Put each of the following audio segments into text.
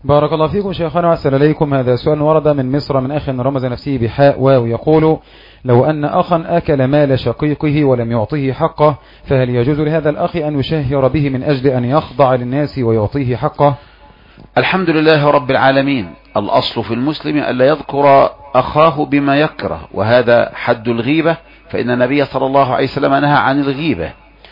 بارك الله فيكم شيخنا وأحسن إليكم. هذا سؤال ورد من مصر من أخ رمز نفسه بحاء واو، يقول: لو أن أخا أكل مال شقيقه ولم يعطيه حقه، فهل يجوز لهذا الأخ أن يشهر به من أجل أن يخضع للناس ويعطيه حقه؟ الحمد لله رب العالمين. الأصل في المسلم ألا يذكر أخاه بما يكره، وهذا حد الغيبة، فإن النبي صلى الله عليه وسلم نهى عن الغيبة،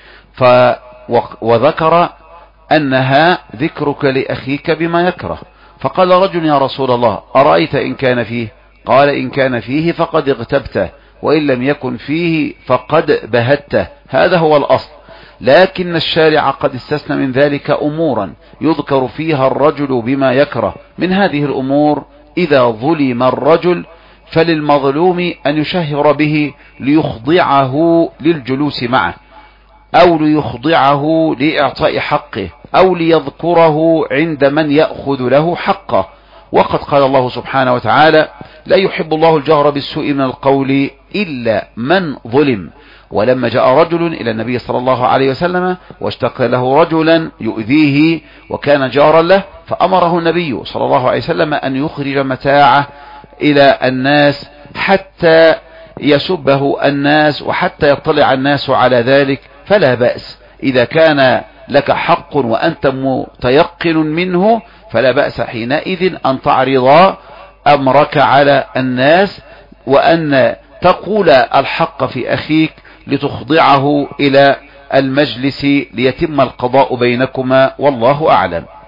وذكر أنها ذكرك لأخيك بما يكره. فقال رجل: يا رسول الله، أرأيت إن كان فيه؟ قال: إن كان فيه فقد اغتبته، وإن لم يكن فيه فقد بهته. هذا هو الأصل، لكن الشارع قد استثنى من ذلك أمورا يذكر فيها الرجل بما يكره. من هذه الأمور: إذا ظلم الرجل فللمظلوم أن يشهر به ليخضعه للجلوس معه، أو ليخضعه لإعطاء حقه، أو ليذكره عند من يأخذ له حقه. وقد قال الله سبحانه وتعالى: لا يحب الله الجهر بالسوء من القول إلا من ظلم. ولما جاء رجل إلى النبي صلى الله عليه وسلم واشتكى له رجلا يؤذيه وكان جارا له، فأمره النبي صلى الله عليه وسلم أن يخرج متاعه إلى الناس حتى يسبه الناس وحتى يطلع الناس على ذلك. فلا بأس إذا كان لك حق وأنت متيقن منه، فلا بأس حينئذ أن تعرض أمرك على الناس، وأن تقول الحق في أخيك لتخضعه إلى المجلس ليتم القضاء بينكما، والله أعلم.